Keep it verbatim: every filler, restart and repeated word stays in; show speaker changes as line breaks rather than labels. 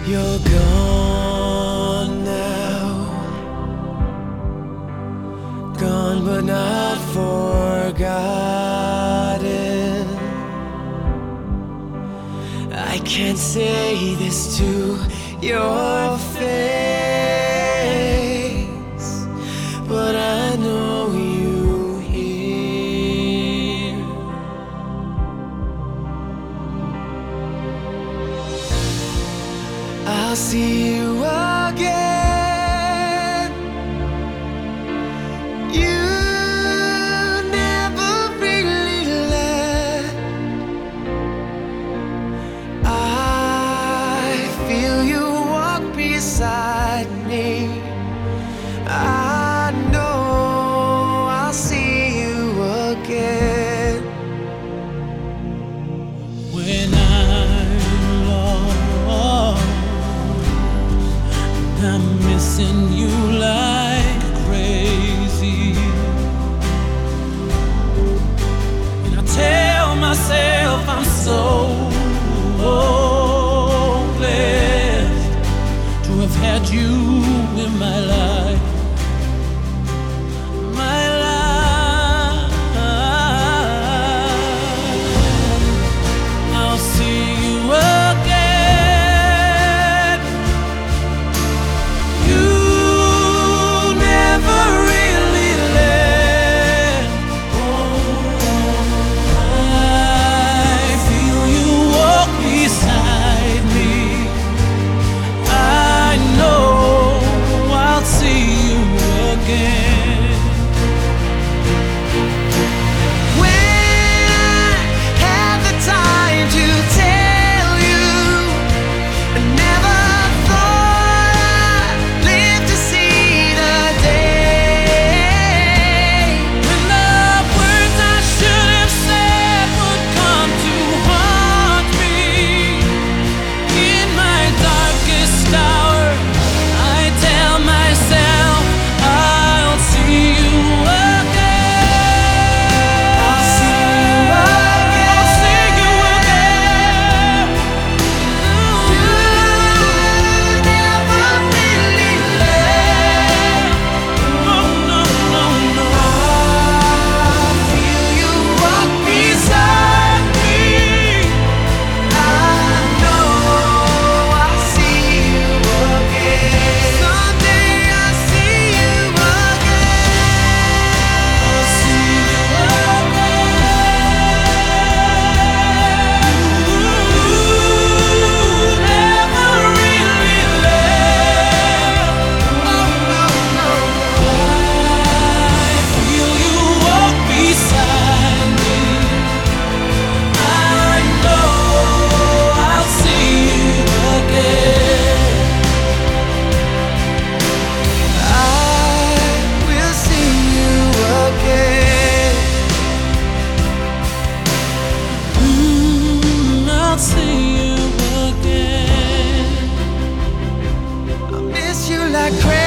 You're gone now, gone but not forgotten. I can't say this to your face, but I know you hear. I'll see you again. You never really left. I feel you walk beside me. I know I'll see you again.
When I'm lost, I'm missing you like crazy, and I tell myself I'm so blessed to have had you in my life, my life. I'll see you again. You never really left. I feel you walk beside me. I know I'll see you again.
When I had the time to tell you, I never thought I'd live to see the day.
When the words I should have said would come to haunt me in my darkest hour, I tell myself I'll see you again.
I'll see you again.
I'll see you again.
You never really left.
No, no, no, no.
I feel you walk beside me. I know I'll see you again. Someday I'll see you again.
I'll see you again. You never really left.
Oh no, no, no.
I feel you walk beside me. I know I'll see you again.
I will see you again.
Mm, I'll see you again.
I miss you like crazy.